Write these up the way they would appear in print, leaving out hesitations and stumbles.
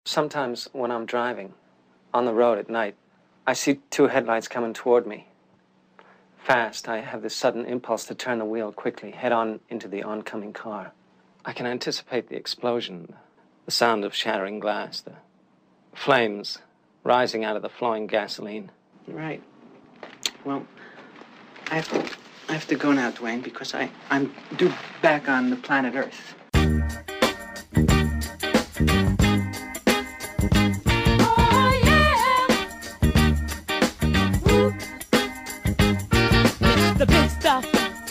Sometimes when I'm driving on the road at night, I see two headlights coming toward me. Fast, I have this sudden impulse to turn the wheel quickly, head on into the oncoming car. I can anticipate the explosion, the sound of shattering glass, the flames rising out of the flowing gasoline. Right. Well, I have to go now, Dwayne, because I'm due back on the planet Earth. The big stuff.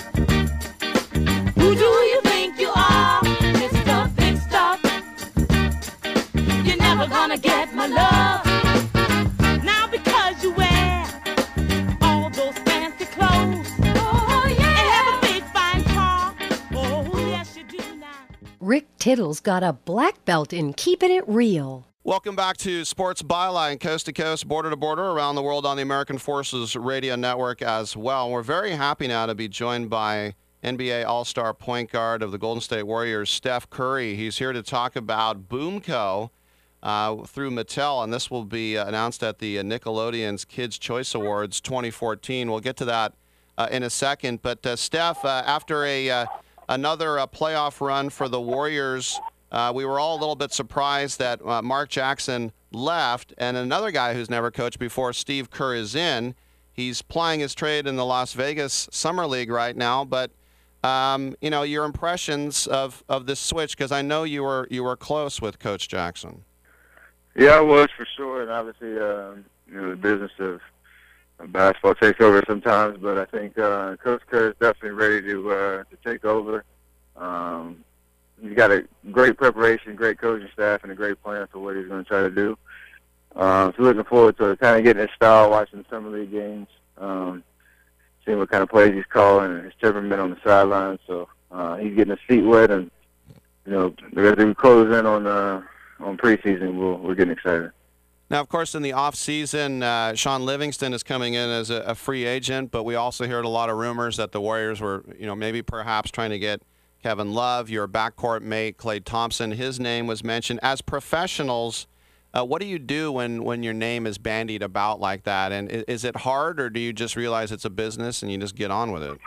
Who do you think you are, Mr. Big Stuff? You're never gonna get my love. Now because you wear all those fancy clothes. Oh yeah. And have a big fine car. Oh yes you do now. Rick Tittle's got a black belt in keeping it real. Welcome back to Sports Byline, coast to coast, border to border, around the world on the American Forces Radio Network as well. We're very happy now to be joined by NBA All-Star point guard of the Golden State Warriors, Steph Curry. He's here to talk about Boomco through Mattel, and this will be announced at the Nickelodeon's Kids' Choice Awards 2014. We'll get to that in a second. But, Steph, after another playoff run for the Warriors, we were all a little bit surprised that Mark Jackson left, and another guy who's never coached before, Steve Kerr, is in. He's plying his trade in the Las Vegas Summer League right now. But your impressions of this switch, because I know you were close with Coach Jackson. Yeah, I was for sure, and obviously, the business of basketball takes over sometimes. But I think Coach Kerr is definitely ready to take over. He's got a great preparation, great coaching staff, and a great plan for what he's going to try to do. So looking forward to kind of getting his style, watching Summer League games, seeing what kind of plays he's calling, and his temperament on the sidelines. So he's getting his feet wet, and as we close in on preseason, we're getting excited. Now, of course, in the offseason, Sean Livingston is coming in as a free agent, but we also heard a lot of rumors that the Warriors were, maybe perhaps trying to get Kevin Love, your backcourt mate, Klay Thompson. His name was mentioned. As professionals, what do you do when your name is bandied about like that? And is it hard, or do you just realize it's a business and you just get on with it?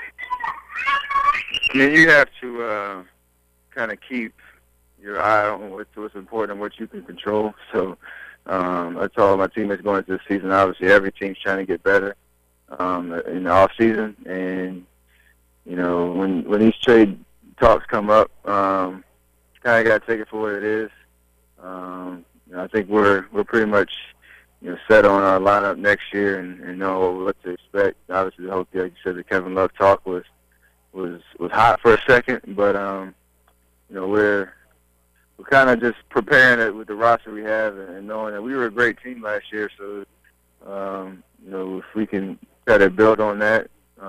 I mean, you have to kind of keep your eye on what's important and what you can control. So I told my teammates going into the season, obviously every team's trying to get better in the off season, and when these trade talks come up, kind of got to take it for what it is. I think we're pretty much set on our lineup next year and know what to expect. Obviously, the whole thing, like you said, the Kevin Love talk was hot for a second, but we're kind of just preparing it with the roster we have and knowing that we were a great team last year. So if we can try to build on that.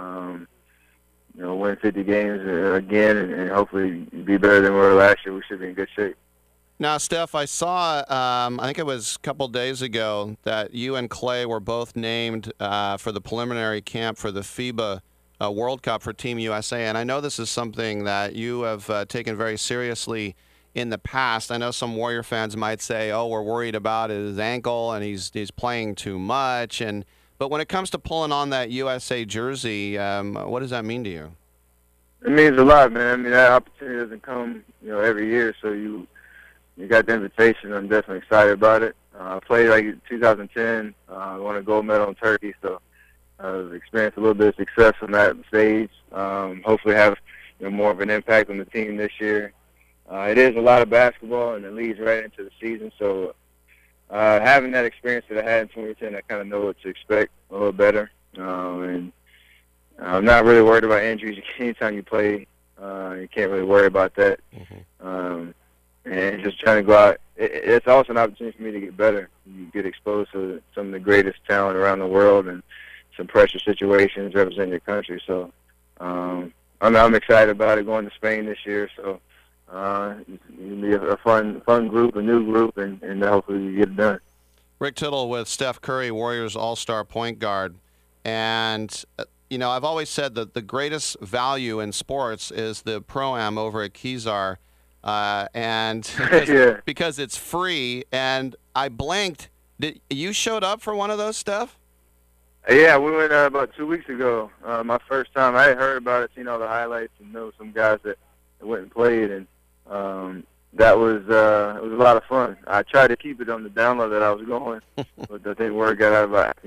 Win 50 games again and hopefully be better than we were last year. We should be in good shape. Now, Steph, I saw, I think it was a couple days ago, that you and Klay were both named for the preliminary camp for the FIBA World Cup for Team USA. And I know this is something that you have taken very seriously in the past. I know some Warrior fans might say, oh, we're worried about his ankle and he's playing too much. But when it comes to pulling on that USA jersey, what does that mean to you? It means a lot, man. I mean, that opportunity doesn't come, every year. So you got the invitation. I'm definitely excited about it. I played in 2010. Won a gold medal in Turkey, so I've experienced a little bit of success on that stage. Hopefully have more of an impact on the team this year. It is a lot of basketball, and it leads right into the season. So having that experience that I had in 2010, I kind of know what to expect a little better. And I'm not really worried about injuries. Anytime you play, you can't really worry about that. Mm-hmm. And just trying to go out. It's also an opportunity for me to get better. You get exposed to some of the greatest talent around the world and some pressure situations representing your country. So I'm excited about it, going to Spain this year. So it'll be a fun group, a new group, and hopefully we get it done. Rick Tittle with Steph Curry, Warriors All-Star point guard. And, I've always said that the greatest value in sports is the Pro-Am over at Kezar. and Yeah. because it's free. And I blinked. You showed up for one of those, Steph? Yeah, we went about 2 weeks ago. My first time. I had heard about it, seen all the highlights, and know some guys that went and played, and that was it was a lot of fun. I tried to keep it on the download that I was going, but I think word got out about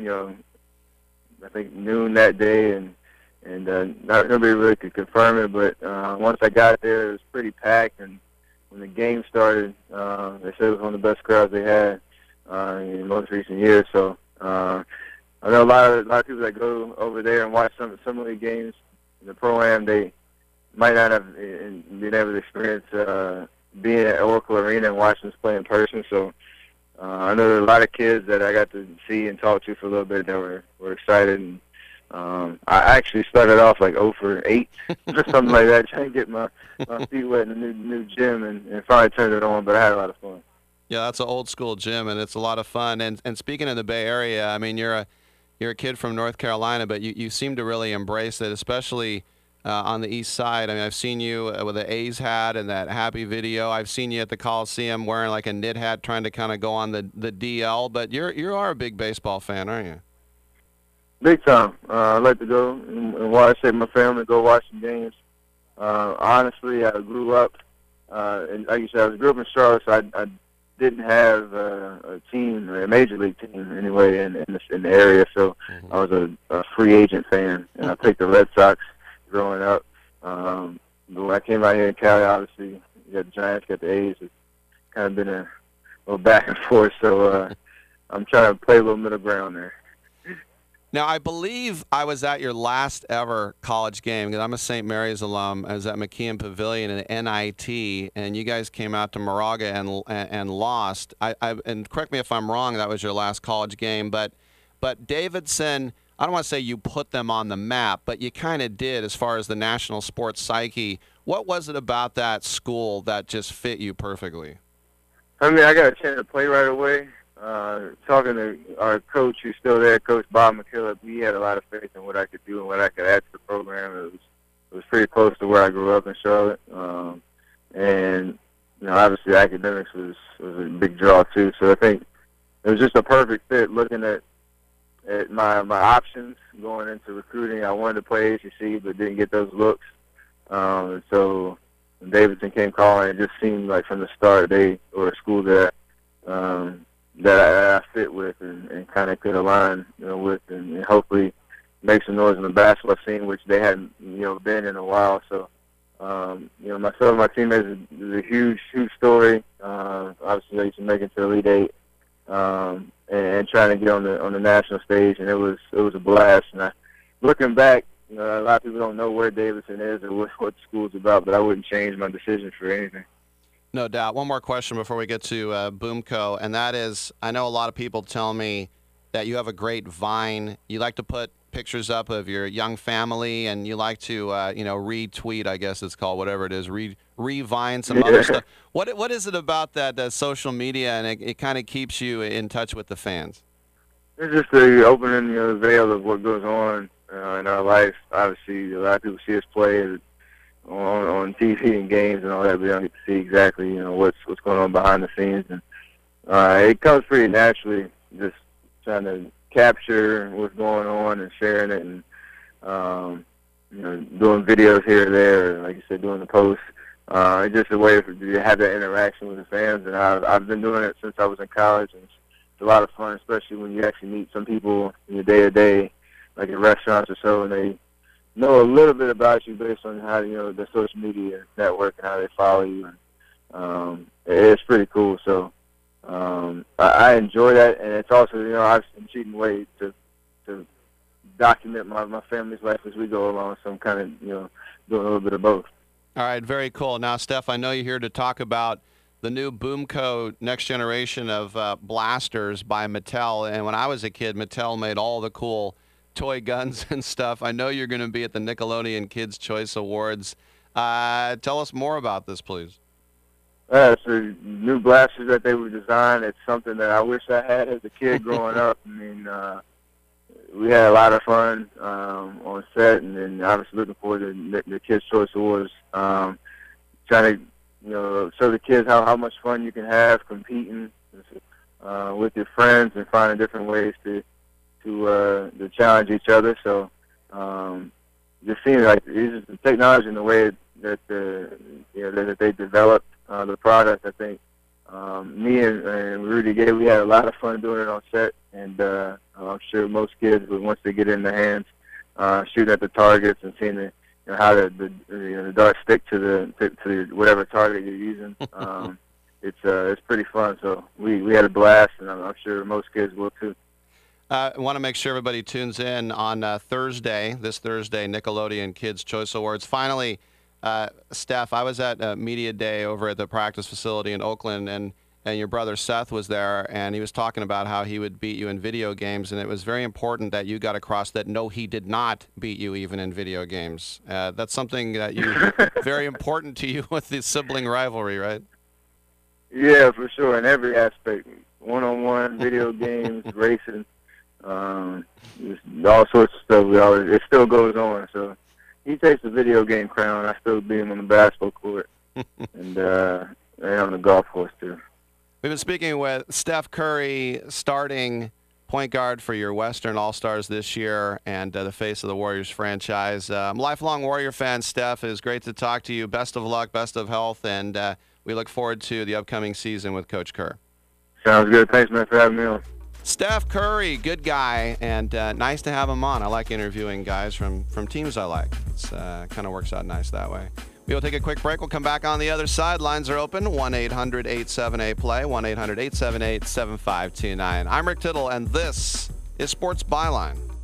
I think noon that day, and not nobody really could confirm it. But once I got there, it was pretty packed, and when the game started, they said it was one of the best crowds they had in most recent years. So. I know a lot of people that go over there and watch some of the games in the Pro-Am, they might not have been able to experience being at Oracle Arena and watching us play in person. So I know there are a lot of kids that I got to see and talk to for a little bit that were excited. And I actually started off like 0 for 8 or something like that, trying to get my feet wet in the new gym, and finally turned it on. But I had a lot of fun. Yeah, that's an old school gym, and it's a lot of fun. And speaking of the Bay Area, I mean, you're a kid from North Carolina, but you seem to really embrace it, especially on the east side. I mean, I've seen you with the A's hat and that happy video. I've seen you at the Coliseum wearing like a knit hat, trying to kind of go on the DL. But you are a big baseball fan, aren't you? Big time. I like to go and watch. Take my family, go watch some games. Honestly, I grew up, and like you said, I grew up in Charlotte, so I didn't have a team, a major league team anyway, in the area. So I was a free agent fan, and I picked the Red Sox growing up. When I came out here in Cali, obviously, you got the Giants, got the A's. It's kind of been a little back and forth. So I'm trying to play a little middle ground there. Now, I believe I was at your last ever college game, because I'm a St. Mary's alum. I was at McKeon Pavilion in NIT, and you guys came out to Moraga and lost. And correct me if I'm wrong, that was your last college game. But Davidson, I don't want to say you put them on the map, but you kind of did as far as the national sports psyche. What was it about that school that just fit you perfectly? I mean, I got a chance to play right away. Talking to our coach who's still there, Coach Bob McKillop, he had a lot of faith in what I could do and what I could add to the program. It was pretty close to where I grew up in Charlotte. And, obviously academics was a big draw too. So I think it was just a perfect fit looking at my options going into recruiting. I wanted to play ACC but didn't get those looks. So when Davidson came calling, it just seemed like from the start they were a school that I fit with and kind of could align, with, and hopefully make some noise in the basketball scene, which they hadn't, been in a while. So, myself and my teammates is a huge, huge story. Obviously, they used to make it to Elite Eight, and trying to get on the national stage, and it was a blast. And looking back, a lot of people don't know where Davidson is or what the school's about, but I wouldn't change my decision for anything. No doubt. One more question before we get to Boomco, and that is, I know a lot of people tell me that you have a great Vine. You like to put pictures up of your young family, and you like to, retweet, I guess it's called, whatever it is, re-Vine some other stuff. What is it about that social media, and it kind of keeps you in touch with the fans? It's just the opening the veil of what goes on in our life. Obviously, a lot of people see us play on TV and games and all that, but they don't get to see exactly, what's going on behind the scenes. And it comes pretty naturally, just trying to capture what's going on and sharing it, and doing videos here or there, like you said, doing the posts. It's just a way to have that interaction with the fans, and I've been doing it since I was in college, and it's a lot of fun, especially when you actually meet some people in your day-to-day, like in restaurants or so, and they know a little bit about you based on how the social media network and how they follow you, and it's pretty cool. So I enjoy that, and it's also I've been cheating way to document my family's life as we go along. So I'm kind of doing a little bit of both. All right, very cool. Now, Steph, I know you're here to talk about the new Boomco next generation of blasters by Mattel, and when I was a kid, Mattel made all the cool toy guns and stuff. I know you're going to be at the Nickelodeon Kids' Choice Awards. Tell us more about this, please. So new blasters that they were designed, it's something that I wish I had as a kid growing up. I mean, we had a lot of fun on set, and then obviously looking forward to the Kids' Choice Awards. Trying to show the kids how much fun you can have competing with your friends and finding different ways to challenge each other. So just seeing like it's just the technology and the way that that they developed the product. I think me and Rudy Gay, we had a lot of fun doing it on set, and I'm sure most kids, once they get it in their hands, shooting at the targets and seeing how the darts stick to the whatever target you're using. It's pretty fun. So we had a blast, and I'm sure most kids will too. I want to make sure everybody tunes in on this Thursday, Nickelodeon Kids' Choice Awards. Finally, Steph, I was at Media Day over at the practice facility in Oakland, and your brother Seth was there, and he was talking about how he would beat you in video games, and it was very important that you got across that no, he did not beat you even in video games. That's something that very important to you with the sibling rivalry, right? Yeah, for sure, in every aspect, one-on-one, video games, racing. Just all sorts of stuff. It still goes on. So he takes the video game crown. I still beat him on the basketball court and on the golf course too. We've been speaking with Steph Curry, starting point guard for your Western All-Stars this year and the face of the Warriors franchise. I'm a lifelong Warrior fan, Steph. It is great to talk to you. Best of luck, best of health, and we look forward to the upcoming season with Coach Kerr. Sounds good. Thanks, man, for having me on. Steph Curry, good guy, and nice to have him on. I like interviewing guys from teams I like. It's kind of works out nice that way. We will take a quick break. We'll come back on the other side. Lines are open, 1-800-878-PLAY, 1-800-878-7529. I'm Rick Tittle, and this is Sports Byline.